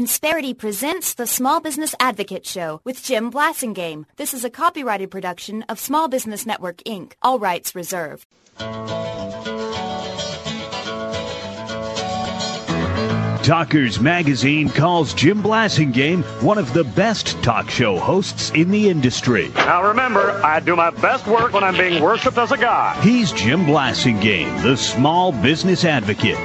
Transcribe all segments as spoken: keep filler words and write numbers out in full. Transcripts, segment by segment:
Insperity presents the Small Business Advocate Show with Jim Blasingame. This is a copyrighted production of Small Business Network, Incorporated. All rights reserved. Talkers Magazine calls Jim Blasingame one of the best talk show hosts in the industry. Now remember, I do my best work when I'm being worshipped as a god. He's Jim Blasingame, the Small Business Advocate.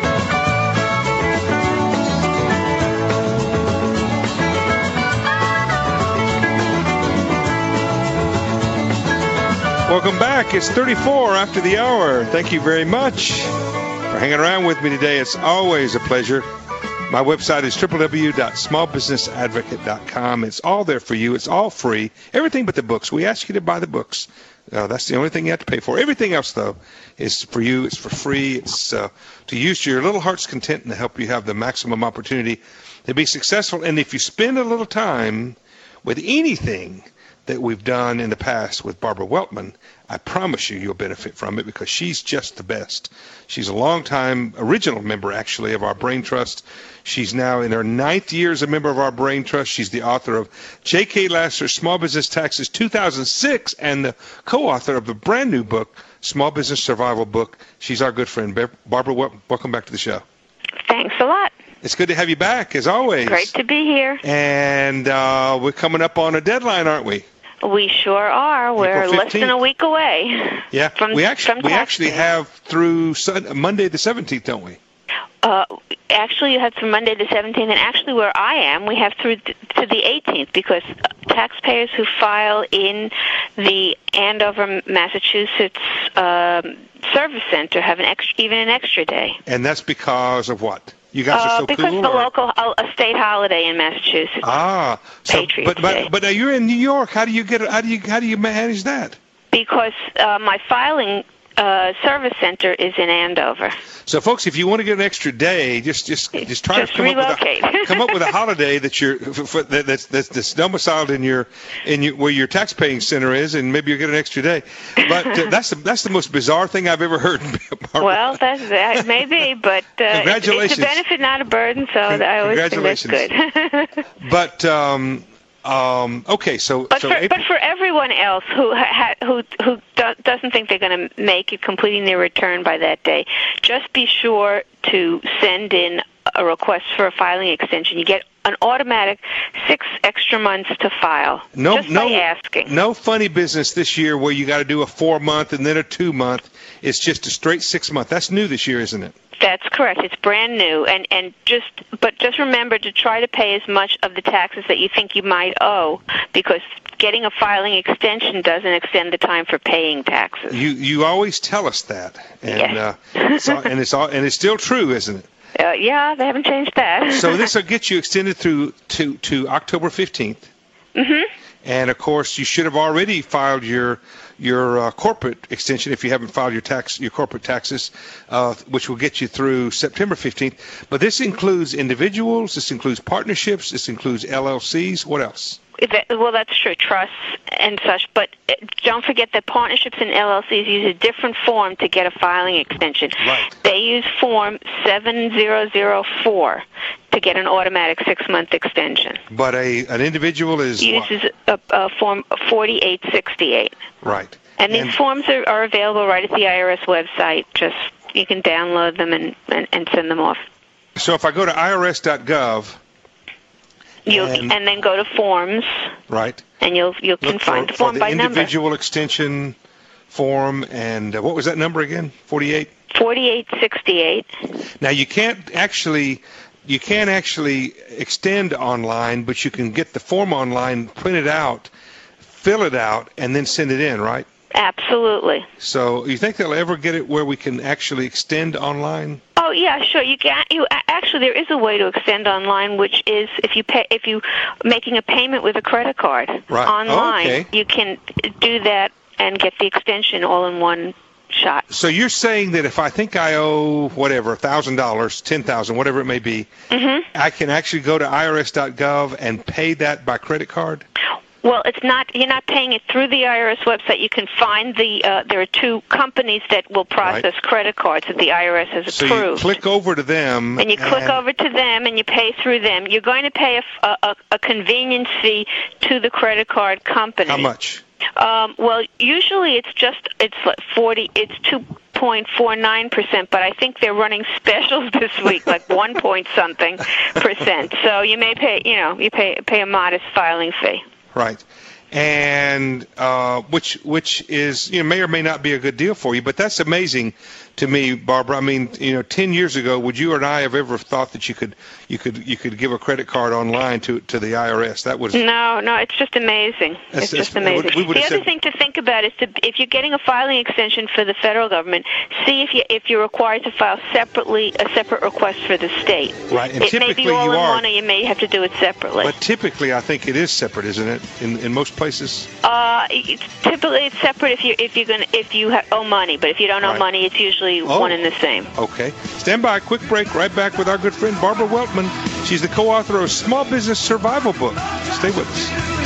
Welcome back. It's thirty-four after the hour. Thank you very much for hanging around with me today. It's always a pleasure. My website is w w w dot small business advocate dot com. It's all there for you. It's all free. Everything but the books. We ask you to buy the books. Uh, that's the only thing you have to pay for. Everything else, though, is for you. It's for free. It's uh, to use to your little heart's content and to help you have the maximum opportunity to be successful. And if you spend a little time with anything that we've done in the past with Barbara Weltman, I promise you you'll benefit from it because she's just the best. She's a long-time original member, actually, of our Brain Trust. She's now in her ninth year as a member of our Brain Trust. She's the author of J K. Lasser's Small Business Taxes two thousand six and the co-author of the brand new book, Small Business Survival Book. She's our good friend. Barbara, welcome back to the show. Thanks a lot. It's good to have you back, as always. Great to be here. And uh, we're coming up on a deadline, aren't we? We sure are. We're less than a week away. Yeah, from, we actually from we actually have through Sunday, Monday the seventeenth, don't we? Uh, actually, you have through Monday the seventeenth, and actually where I am, we have through th- to the eighteenth, because taxpayers who file in the Andover, Massachusetts um, Service Center have an extra, even an extra day. And that's because of what? You guys are so uh, because cool? Because the or? local, uh, a state holiday in Massachusetts. Ah, so, Patriots but but Day. but now you're in New York. How do you get? How do you how do you manage that? Because uh, my filing uh, service center is in Andover. So, folks, if you want to get an extra day, just just just try just to come relocate. up with a come up with a holiday that you're that, that's that's that's domiciled in your in your, where your tax paying center is, and maybe you'll get an extra day. But uh, that's the that's the most bizarre thing I've ever heard. Well, that's that may be, but uh, congratulations. It's, it's a benefit, not a burden. So Con- I always think that's congratulations. good. But um, um, okay, so but so for April- but for everyone else who ha- who who do- doesn't think they're going to make it completing their return by that day, just be sure to send in a request for a filing extension. You get an automatic six extra months to file. No, just no, by asking. No funny business this year where you got to do a four month and then a two month. It's just a straight six month. That's new this year, isn't it? That's correct. It's brand new, and and just but just remember to try to pay as much of the taxes that you think you might owe, because getting a filing extension doesn't extend the time for paying taxes. You you always tell us that, and Yes. uh, it's all, and it's all, and it's still true, isn't it? Uh, yeah, they haven't changed that. So this will get you extended through to to October fifteenth. Mm-hmm. And of course, you should have already filed your your uh, corporate extension if you haven't filed your tax your corporate taxes, uh, which will get you through September fifteenth. But this includes individuals, this includes partnerships, this includes L L Cs. What else? Well, that's true, trusts and such, but don't forget that partnerships and L L Cs use a different form to get a filing extension. Right. They use Form seven zero zero four to get an automatic six-month extension. But a an individual is uses a, a Form forty-eight sixty-eight. Right. And these and, forms are, are available right at the I R S website. Just you can download them and, and, and send them off. So if I go to I R S dot gov, You and, and then go to forms, right, and you'll you can Look find for, the form for the by individual number. extension form, and uh, what was that number again? forty-eight. forty-eight sixty-eight. Now you can't actually you can't actually extend online, but you can get the form online, print it out, fill it out, and then send it in, right? Absolutely. So you think they'll ever get it where we can actually extend online? Oh yeah, sure. You can. You actually there is a way to extend online, which is if you pay if you making a payment with a credit card right. online, oh, okay. you can do that and get the extension all in one shot. So you're saying that if I think I owe whatever, one thousand dollars, ten thousand dollars, whatever it may be, mm-hmm. I can actually go to I R S dot gov and pay that by credit card? Well, it's not. You're not paying it through the I R S website. You can find the. Uh, there are two companies that will process right. credit cards that the I R S has so approved. So you click over to them, and you and... click over to them, and you pay through them. You're going to pay a, a, a convenience fee to the credit card company. How much? Um, well, usually it's just it's like forty. It's two point four nine percent, but I think they're running specials this week, like one point something percent. So you may pay. You know, you pay pay a modest filing fee. Right, and uh, which which is you know may or may not be a good deal for you, but that's amazing to me, Barbara. I mean, you know, ten years ago, would you or I have ever thought that you could you could you could give a credit card online to to the I R S? That was no, no. It's just amazing. It's just amazing. We, we the other said, thing to think about is to, if you're getting a filing extension for the federal government, see if you if you're required to file separately a separate request for the state. Right, and it typically may be all you in are, one, or you may have to do it separately. But typically, I think it is separate, isn't it? In in most places. Uh, it's, typically it's separate if you if you're gonna if you ha- owe money, but if you don't owe right. money, it's usually oh. one and the same. Okay. Stand by. Quick break. Right back with our good friend Barbara Weltman. She's the co-author of Small Business Survival Book. Stay with us.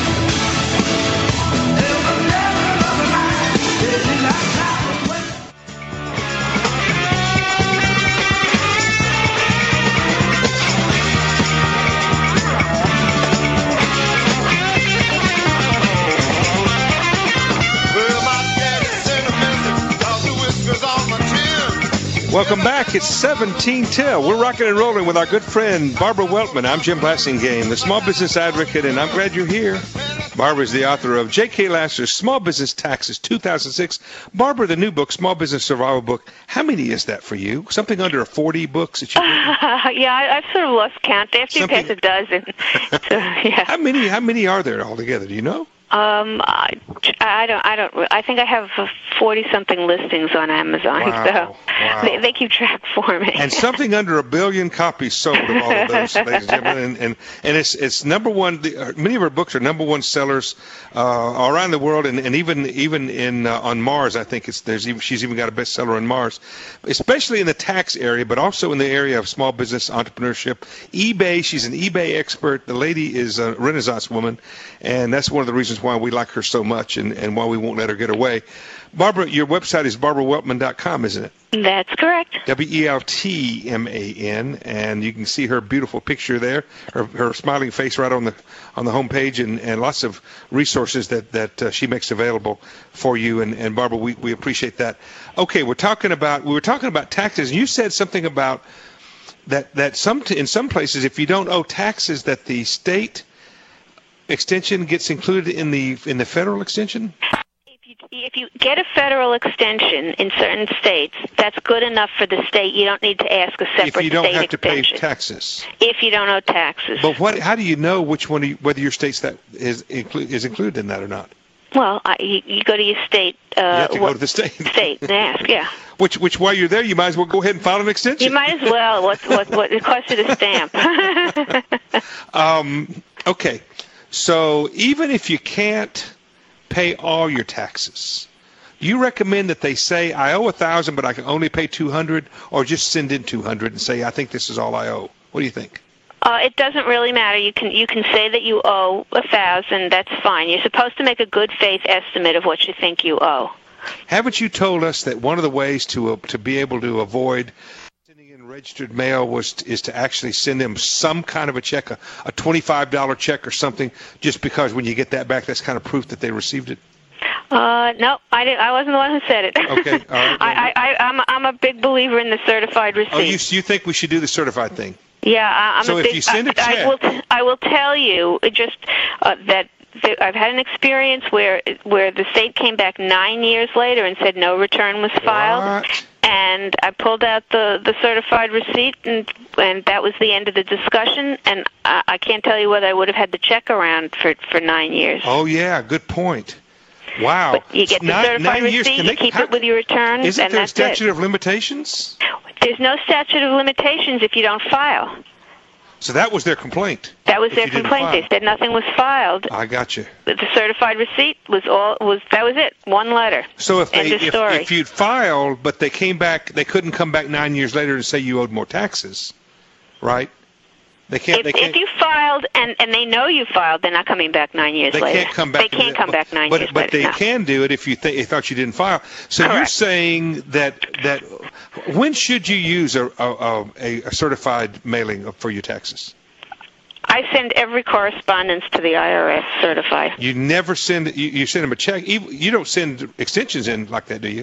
Welcome back. It's seventeen till. We're rocking and rolling with our good friend Barbara Weltman. I'm Jim Blasingame, the Small Business Advocate, and I'm glad you're here. Barbara is the author of J K. Lasser's Small Business Taxes two thousand six. Barbara, the new book, Small Business Survival Book, how many is that for you? Something under forty books that you've written? Uh, yeah, I, I've sort of lost count. After Something... you pass a dozen. So, yeah. How many, how many are there altogether? Do you know? Um, I, I don't, I don't, I think I have forty-something listings on Amazon, wow, so wow. They, they keep track for me. And something under a billion copies sold of all of those, ladies and gentlemen. And, and, and it's, it's number one, the, many of her books are number one sellers uh, around the world, and, and even even in uh, on Mars, I think it's there's even, she's even got a bestseller on Mars, especially in the tax area, but also in the area of small business entrepreneurship. eBay, she's an eBay expert. The lady is a Renaissance woman, and that's one of the reasons why we like her so much and, and why we won't let her get away. Barbara, your website is barbara weltman dot com, isn't it? That's correct. W E L T M A N, and you can see her beautiful picture there, her, her smiling face right on the on the homepage, and, and lots of resources that, that uh, she makes available for you. And, and Barbara, we, we appreciate that. Okay, we're talking about we were talking about taxes, and you said something about that that some in some places, if you don't owe taxes, that the state extension gets included in the in the federal extension? If you, if you get a federal extension in certain states, that's good enough for the state. You don't need to ask a separate state extension. If you don't have to pay taxes. If you don't owe taxes. But what? How do you know which one, whether your state's that is inclu- is included in that or not? Well, I, you, you go to your state. Uh, you have to what, go to the state. State and ask, yeah. Which, which, while you're there, you might as well go ahead and file an extension. You might as well. What, what, what? It costs you to stamp. um. Okay. So even if you can't pay all your taxes, do you recommend that they say, I owe a thousand, but I can only pay two hundred, or just send in two hundred and say, I think this is all I owe? What do you think? Uh, it doesn't really matter. You can you can say that you owe a thousand. That's fine. You're supposed to make a good faith estimate of what you think you owe. Haven't you told us that one of the ways to uh, to be able to avoid sending in registered mail was to, is to actually send them some kind of a check, a, a twenty-five dollars check or something, just because when you get that back, that's kind of proof that they received it? Uh, no, I didn't. I wasn't the one who said it. Okay, all right. I, I, I'm I'm a big believer in the certified receipt. Oh, you you think we should do the certified thing? Yeah, I, I'm so a if big. you send a I, check, I will. T- I will tell you just uh, that. I've had an experience where where the state came back nine years later and said no return was filed, what? And I pulled out the, the certified receipt, and and that was the end of the discussion. And I, I can't tell you whether I would have had the check around for for nine years. Oh yeah, good point. Wow. But you get the nine, certified nine receipt, years, you they, keep how, it with your return, isn't and there that's a statute it. of limitations? There's no statute of limitations if you don't file. So that was their complaint. That was if their you didn't complaint. file. They said nothing was filed. I got you. The certified receipt was all was that was it. One letter. So if they End of if, story. if you'd filed, but they came back, they couldn't come back nine years later and say you owed more taxes, right? They can't. If, they can't, if you filed and, and they know you filed, they're not coming back nine years they later. They can't come back. They can't come back nine but, years but later. But they no. can do it if you think they thought you didn't file. So Correct. You're saying that that when should you use a a, a a certified mailing for your taxes? I send every correspondence to the I R S certified. You never send you, you send them a check. You don't send extensions in like that, do you?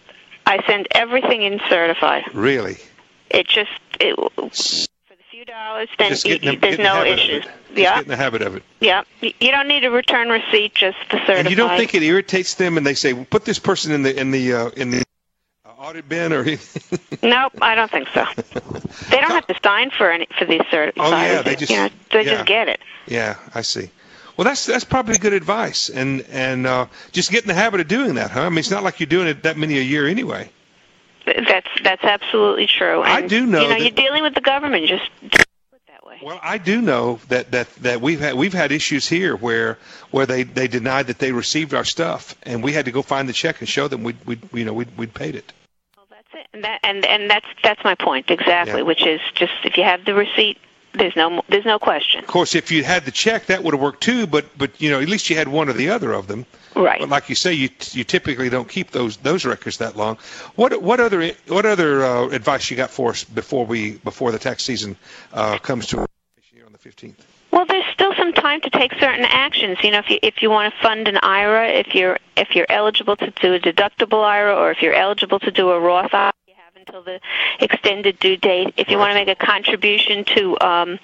I send everything in certified. Really? It just it, for the few dollars, then just you, the, there's no issues. Yeah, get in the habit of it. Yeah, you don't need a return receipt, just the certified. And you don't think it irritates them, and they say, "Put this person in the in the uh, in the audit bin," or nope, I don't think so. They don't have to sign for any for these certified. Oh yeah, they just you know, they yeah. just get it. Yeah, I see. Well, that's that's probably good advice, and and uh, just get in the habit of doing that, huh? I mean, it's not like you're doing it that many a year anyway. That's that's absolutely true. And, I do know. You know, that, you're dealing with the government. Just do it that way. Well, I do know that, that, that we've had we've had issues here where where they, they denied that they received our stuff, and we had to go find the check and show them we we you know we'd we'd paid it. Well, that's it, and that and and that's that's my point exactly. Yeah. Which is just if you have the receipt, there's no there's no question. Of course, if you had the check, that would have worked too. But but you know, at least you had one or the other of them. Right. But like you say, you you typically don't keep those those records that long. What what other what other uh, advice you got for us before we before the tax season uh, comes to here on the fifteenth? Well, there's still some time to take certain actions. You know, if you if you want to fund an I R A, if you're if you're eligible to do a deductible I R A, or if you're eligible to do a Roth I R A, you have until the extended due date. If you Right. want to make a contribution to um,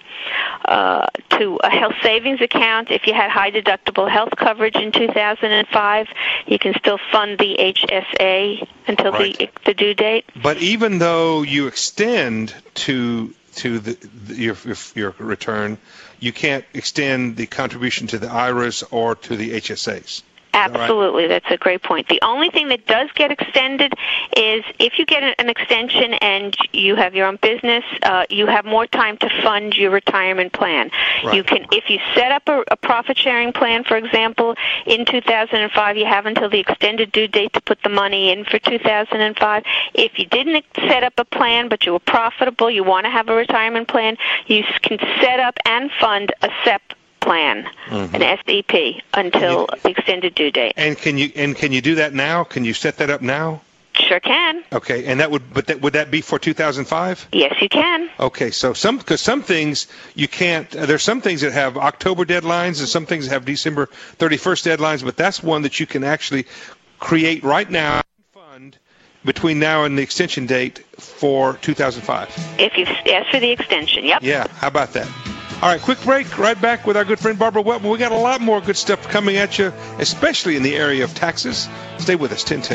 uh, to a health savings account, if you had high deductible health coverage in two thousand five, you can still fund the H S A until Right. the the due date. But even though you extend to to the, the your, your your return, you can't extend the contribution to the I R As or to the H S As. Absolutely, that's a great point. The only thing that does get extended is if you get an extension and you have your own business, uh, you have more time to fund your retirement plan. Right. You can, if you set up a, a profit-sharing plan, for example, in two thousand five, you have until the extended due date to put the money in for two thousand five. If you didn't set up a plan but you were profitable, you want to have a retirement plan, you can set up and fund a S E P plan, mm-hmm. an S E P, until you, the extended due date. And can you and can you do that now? Can you set that up now? Sure can. Okay, and that would but that would that be for two thousand five? Yes, you can. Okay, so some because some things you can't. Uh, there's some things that have October deadlines and some things that have December thirty-first deadlines, but that's one that you can actually create right now. Fund between now and the extension date for two thousand five. If you ask for the extension, yep. Yeah, how about that? All right, quick break. Right back with our good friend Barbara Weltman. We got a lot more good stuff coming at you, especially in the area of taxes. Stay with us, ten ten.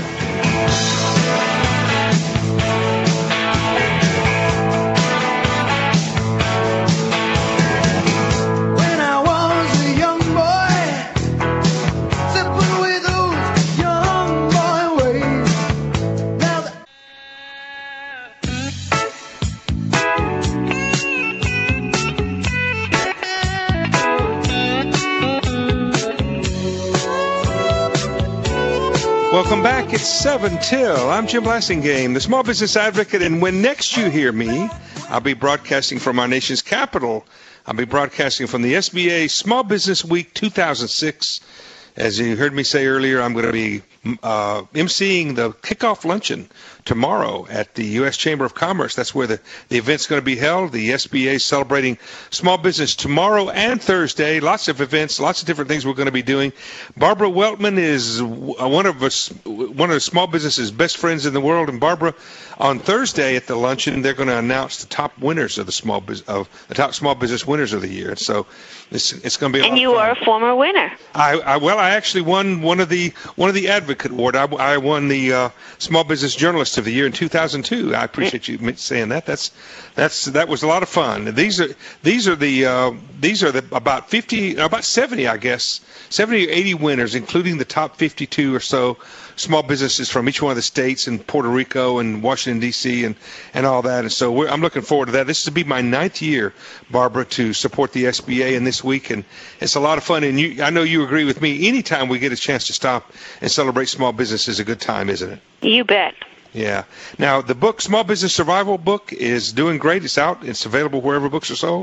Welcome back. It's seven till. I'm Jim Blasingame, the Small Business Advocate, and when next you hear me, I'll be broadcasting from our nation's capital. I'll be broadcasting from the S B A Small Business Week two thousand six. As you heard me say earlier, I'm going to be uh, emceeing the kickoff luncheon tomorrow at the U S Chamber of Commerce. That's where the, the event's going to be held. The S B A is celebrating small business tomorrow and Thursday. Lots of events, lots of different things we're going to be doing. Barbara Weltman is one of us, one of the small business's best friends in the world. And Barbara, on Thursday at the luncheon, they're going to announce the top winners of the small business of the top small business winners of the year. And so it's it's going to be. A and lot you of fun. are a former winner. I, I well, I actually won one of the one of the Advocate Award. I, I won the uh, Small Business Journalist of the Year in two thousand two. I appreciate you saying that. That's that's that was a lot of fun. These are these are the uh, these are the about fifty, about seventy, I guess, seventy or eighty winners, including the top fifty-two or so small businesses from each one of the states and Puerto Rico and Washington, D C and, and all that. And so we're, I'm looking forward to that. This will be my ninth year, Barbara, to support the S B A in this week. And it's a lot of fun. And you, I know you agree with me. Anytime we get a chance to stop and celebrate small business is a good time, isn't it? You bet. Yeah. Now, the book, Small Business Survival book, is doing great. It's out. It's available wherever books are sold.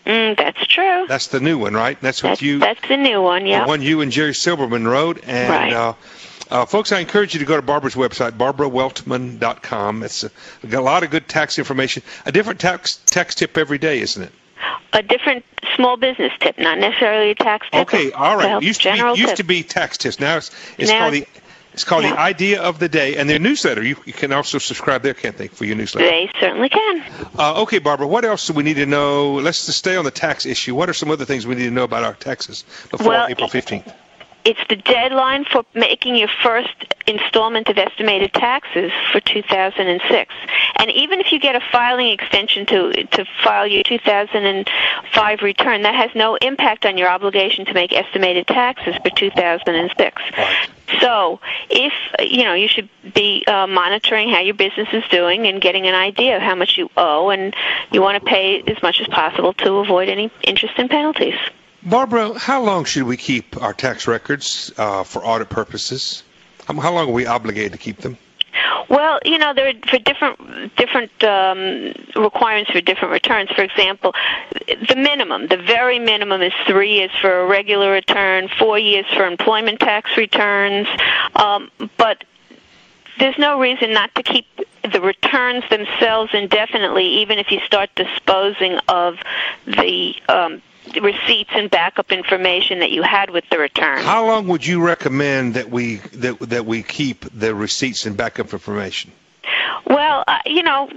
Mm, that's true. That's the new one, right? That's what that's, you. That's the new one, yeah. The one you and Jerry Silberman wrote. And, right. Uh, uh, folks, I encourage you to go to Barbara's website, barbara weltman dot com. It's a, got a lot of good tax information. A different tax tax tip every day, isn't it? A different small business tip, not necessarily a tax tip. Okay, all right. Used, to be, used tip. to be tax tips. Now it's, it's now, called the it's called yeah. the Idea of the Day, and their newsletter. You, you can also subscribe there, can't they, for your newsletter? They certainly can. Uh, okay, Barbara, what else do we need to know? Let's just stay on the tax issue. What are some other things we need to know about our taxes before well, April fifteenth? It's the deadline for making your first installment of estimated taxes for two thousand six. And even if you get a filing extension to to file your two thousand five return, that has no impact on your obligation to make estimated taxes for two thousand six. Right. So if, you know, you should be uh, monitoring how your business is doing and getting an idea of how much you owe, and you want to pay as much as possible to avoid any interest and penalties. Barbara, how long should we keep our tax records uh, for audit purposes? How, how long are we obligated to keep them? Well, you know, there are for different different um, requirements for different returns. For example, the minimum, the very minimum is three years for a regular return, four years for employment tax returns, um, but there's no reason not to keep the returns themselves indefinitely, even if you start disposing of the um, receipts and backup information that you had with the return. How long would you recommend that we that that we keep the receipts and backup information? Well, uh, you know,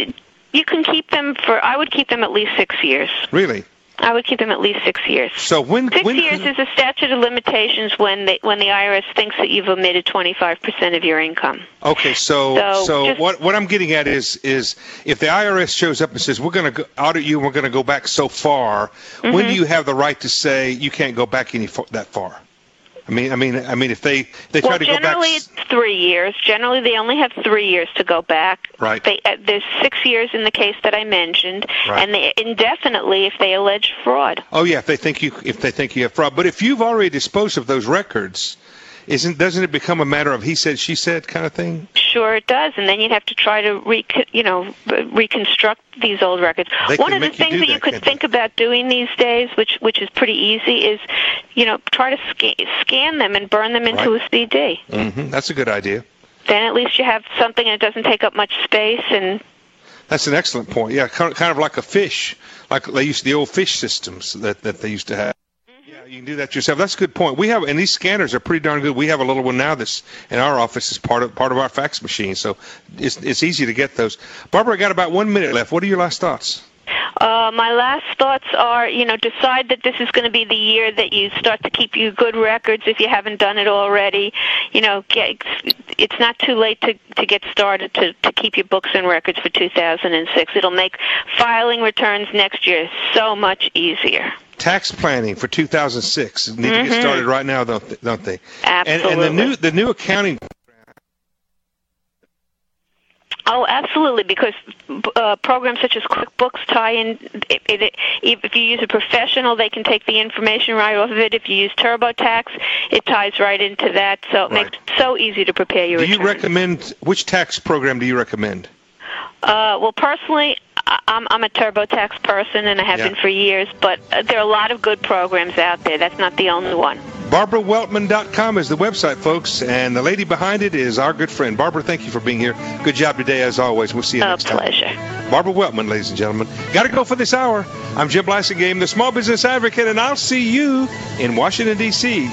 you can keep them for. I would keep them at least six years. Really? I would keep them at least six years. So when six when, years is a statute of limitations when they, when the I R S thinks that you've omitted twenty-five percent of your income. Okay, so so, so just, what what I'm getting at is is if the I R S shows up and says we're going to audit you and we're going to go back so far, mm-hmm. when do you have the right to say you can't go back any that far? I mean, I mean, I mean, if they if they try well, to go back. Generally, it's three years. Generally, they only have three years to go back. Right. They, uh, there's six years in the case that I mentioned, right. and they indefinitely if they allege fraud. Oh yeah, if they think you if they think you have fraud. But if you've already disposed of those records, isn't doesn't it become a matter of he said she said kind of thing? Sure, it does, and then you'd have to try to re, you know reconstruct these old records. They One of the you things that, that you could they? think about doing these days, which which is pretty easy, is you know try to scan, scan them and burn them into right. a C D. Mm-hmm. That's a good idea. Then at least you have something that doesn't take up much space and. That's an excellent point. Yeah, kind of, kind of like a fish, like they used the old fish systems that, that they used to have. Mm-hmm. Yeah, you can do that yourself. That's a good point. We have, and these scanners are pretty darn good. We have a little one now that's in our office as part of part of our fax machine, so it's it's easy to get those. Barbara, I got about one minute left. What are your last thoughts? Uh, my last thoughts are, you know, decide that this is going to be the year that you start to keep you good records if you haven't done it already. You know, get, it's not too late to, to get started to, to keep your books and records for two thousand six. It'll make filing returns next year so much easier. Tax planning for two thousand six need mm-hmm. to get started right now, don't they? Don't they? Absolutely. And, and the new the new accounting. Oh, absolutely, because uh, programs such as QuickBooks tie in. It, it, if you use a professional, they can take the information right off of it. If you use TurboTax, it ties right into that, so it right. makes it so easy to prepare your Do return. you recommend, which tax program do you recommend? Uh, well, personally, I'm, I'm a TurboTax person, and I have yeah. been for years, but there are a lot of good programs out there. That's not the only one. barbara weltman dot com is the website, folks, and the lady behind it is our good friend. Barbara, thank you for being here. Good job today, as always. We'll see you a next time. A pleasure. Barbara Weltman, ladies and gentlemen. Got to go for this hour. I'm Jim Blasingame, the Small Business Advocate, and I'll see you in Washington, D C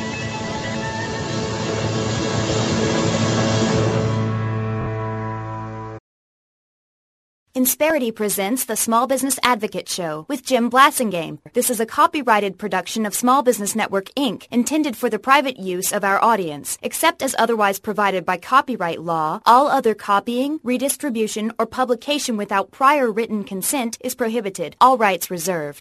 Insperity presents the Small Business Advocate Show with Jim Blasingame. This is a copyrighted production of Small Business Network, Incorporated, intended for the private use of our audience. Except as otherwise provided by copyright law, all other copying, redistribution, or publication without prior written consent is prohibited. All rights reserved.